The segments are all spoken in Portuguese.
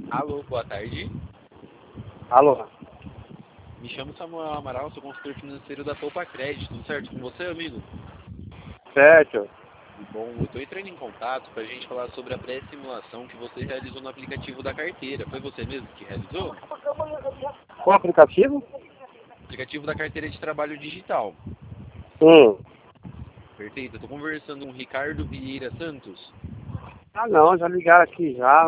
Alô, boa tarde. Alô? Me chamo Samuel Amaral, sou consultor financeiro da Poupa Crédito. Tudo certo com você, amigo? Certo. Bom, eu estou entrando em contato para a gente falar sobre a pré-simulação que você realizou no aplicativo da carteira. Foi você mesmo que realizou? Qual aplicativo? Aplicativo da carteira de trabalho digital. Hum. Perfeito. Eu estou conversando com o Ricardo Vieira Santos. Ah, não, já ligaram aqui já.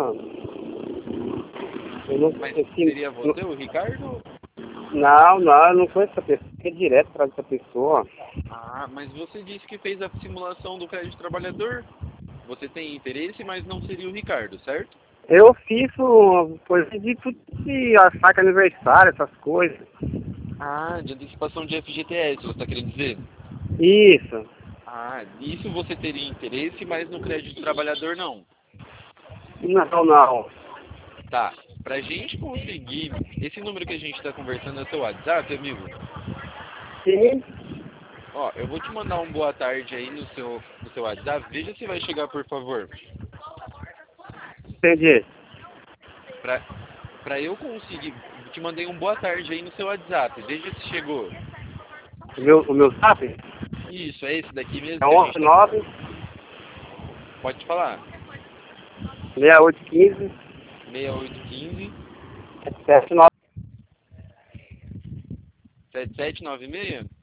Eu não, Mas esse, seria você, o Ricardo? não, eu não sou essa pessoa. É direto para essa pessoa. Ah, mas você disse que fez a simulação do crédito trabalhador. Você tem interesse, mas não seria o Ricardo, certo? Eu fiz uma coisa de tudo de saque aniversário, essas coisas. Ah, de antecipação de FGTS, você está querendo dizer? Isso. Ah, nisso você teria interesse, mas no crédito trabalhador não. Não. Tá. Pra gente conseguir, esse número que a gente está conversando é seu WhatsApp, amigo? Sim. Ó, eu vou te mandar um boa tarde aí no seu WhatsApp. Veja se vai chegar, por favor. Entendi. Pra, pra eu conseguir, te mandei um boa tarde aí no seu WhatsApp. Veja se chegou. O meu zap Isso, é esse daqui mesmo é que a gente 11 tá 9 conversando? Pode falar. 6815 6815 79. 7796?